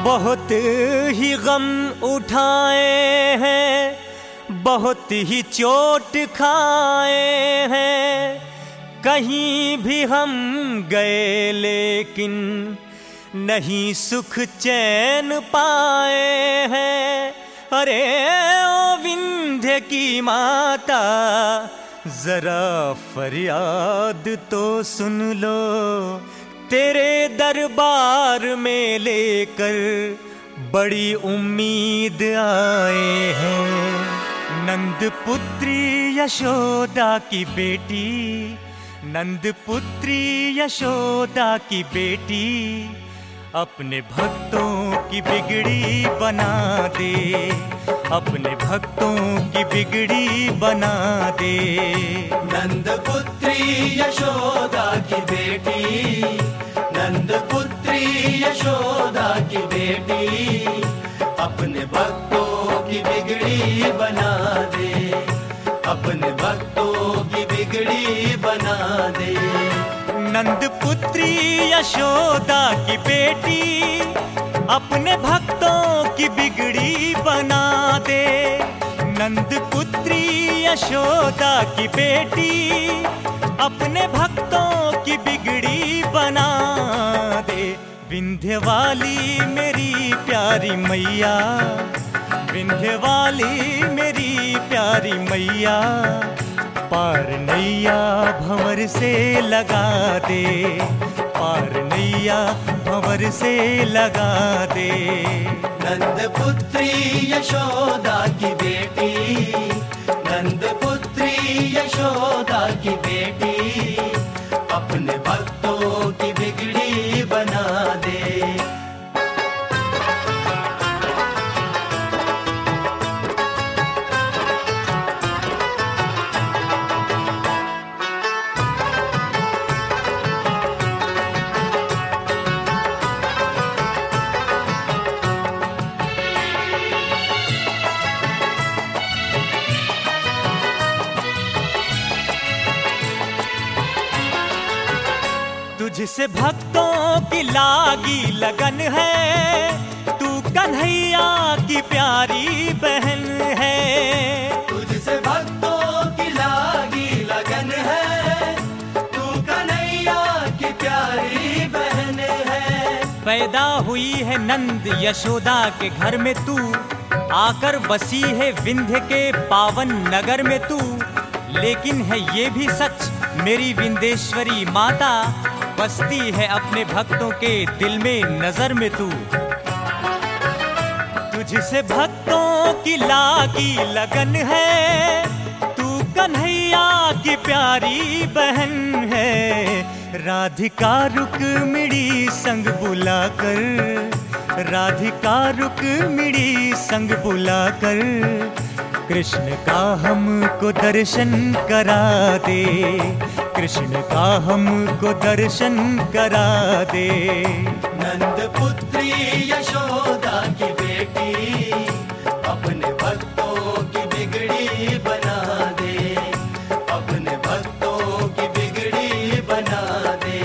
बहुत ही गम उठाए हैं, बहुत ही चोट खाए हैं, कहीं भी हम गए लेकिन नहीं सुख चैन पाए हैं। अरे ओ विंध्य की माता, जरा फरियाद तो सुन लो, तेरे दरबार में लेकर बड़ी उम्मीद आए हैं। नंद पुत्री यशोदा की बेटी, नंद पुत्री यशोदा की बेटी, अपने भक्तों की बिगड़ी बना दे, अपने भक्तों की बिगड़ी बना दे। नंद पुत्री यशोदा की बेटी, नंद पुत्री यशोदा की बेटी, अपने भक्तों की बिगड़ी बना दे, अपने भक्तों की बिगड़ी बना दे। नंद पुत्री यशोदा की बेटी, अपने भक्तों की बिगड़ी बना दे। नंद पुत्री यशोदा की बेटी, अपने भक्तों की बिगड़ी बना दे। विंध्य वाली मेरी प्यारी मैया, विंध्य वाली मेरी प्यारी मैया, पार नैया भंवर से लगा दे, पार नैया भंवर से लगा दे। नंद पुत्री यशोदा की बेटी, नंद पुत्री यशोदा की बेटी, अपने भक्तों की बिगड़ी बना दे। तुझसे भक्तों की लागी लगन है, तू कन्हैया की प्यारी बहन है। तुझसे भक्तों की लागी लगन है, तू कन्हैया की प्यारी बहन है। पैदा हुई है नंद यशोदा के घर में तू, आकर बसी है विंध्य के पावन नगर में तू। लेकिन है ये भी सच मेरी विंध्येश्वरी माता, बसती है अपने भक्तों के दिल में नजर में तू। तुझसे भक्तों की लागी लगन है, तू कन्हैया की प्यारी बहन है। राधिका रुक्मिणी संग बुलाकर, राधिका रुक्मिणी संग बुलाकर, कृष्ण का हमको दर्शन करा दे, कृष्ण का हमको दर्शन करा दे। नंद पुत्री यशोदा की बेटी, अपने भक्तों की बिगड़ी बना दे, अपने भक्तों की बिगड़ी बना दे।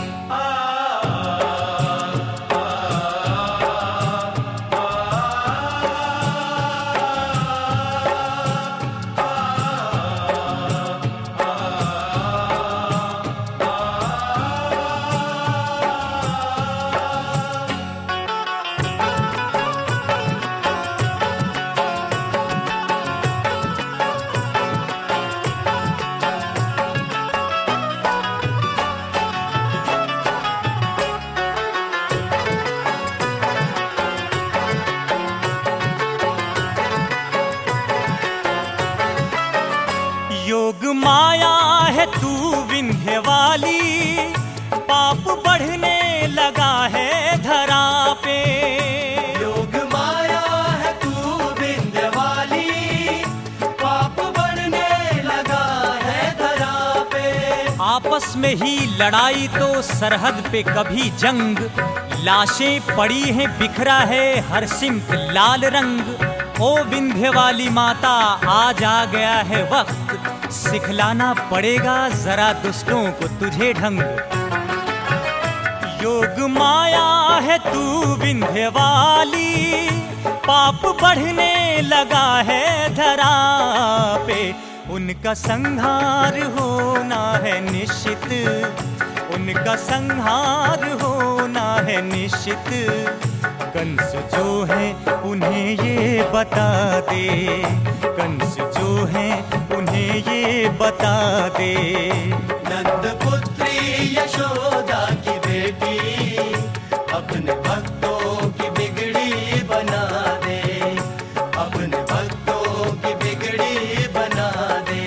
योग माया है तू विंध्य वाली, पाप बढ़ने लगा है धरा पे। योग माया है तू विंध्य वाली, पाप बढ़ने लगा है धरा पे। आपस में ही लड़ाई तो सरहद पे कभी जंग, लाशें पड़ी हैं बिखरा है हर सिमत लाल रंग। ओ विंध्य वाली माता आज आ गया है वक्त, सिखलाना पड़ेगा जरा दुष्टों को तुझे ढंग। योग माया है है तू विंध्य वाली, पाप बढ़ने लगा है धरा पे। उनका संहार होना है निश्चित, उनका संहार होना है निश्चित। कंस जो है उन्हें ये बता दे, कंस जो है उन्हें ये बता दे। नंद पुत्री यशोदा की बेटी, अपने भक्तों की बिगड़ी बना दे, अपने भक्तों की बिगड़ी बना दे।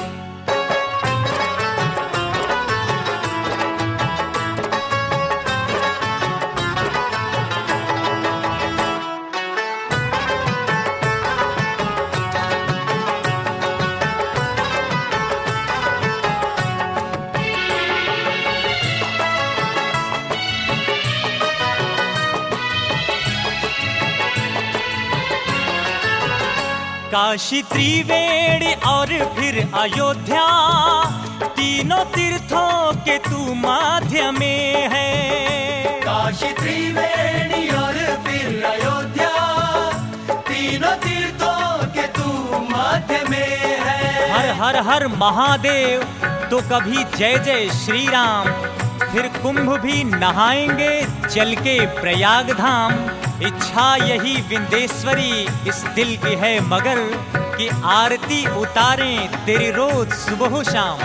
काशी त्रिवेणी और फिर अयोध्या, तीनों तीर्थों के तू माध्य में है। काशी त्रिवेणी और फिर अयोध्या, तीनों तीर्थों के तू माध्य में है। हर हर हर महादेव तो कभी जय जय श्री राम, फिर कुंभ भी नहाएंगे चल के प्रयाग धाम। इच्छा यही विंध्येश्वरी इस दिल की है मगर, कि आरती उतारें तेरी रोज सुबह शाम।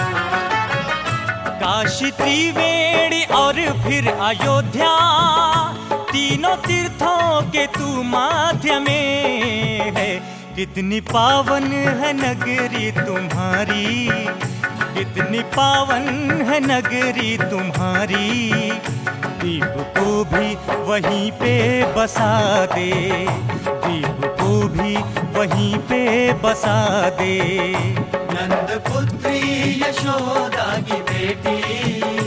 काशी त्रिवेणी और फिर अयोध्या, तीनों तीर्थों के तू माध्य में है। कितनी पावन है नगरी तुम्हारी, कितनी पावन है नगरी तुम्हारी। दीप को भी वहीं पे बसा दे, दीप को भी वहीं पे बसा दे। नंद पुत्री यशोदा की बेटी,